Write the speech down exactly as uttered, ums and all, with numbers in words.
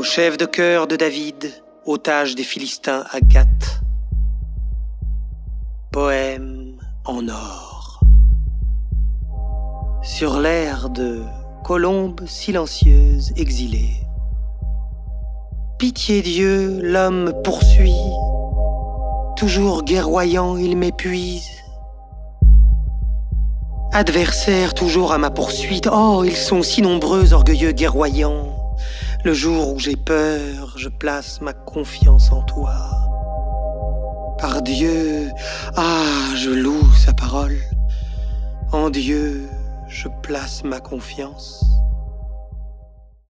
chef de chœur de David, otage des Philistins à Gath. Poème en or. Sur l'air de colombe silencieuse exilée. Pitié Dieu, l'homme me poursuit. Toujours guerroyant, il m'épuise. Adversaires toujours à ma poursuite. Oh, ils sont si nombreux, orgueilleux guerroyants. Le jour où j'ai peur, je place ma confiance en toi. Par Dieu, ah, je loue sa parole. En Dieu, je place ma confiance.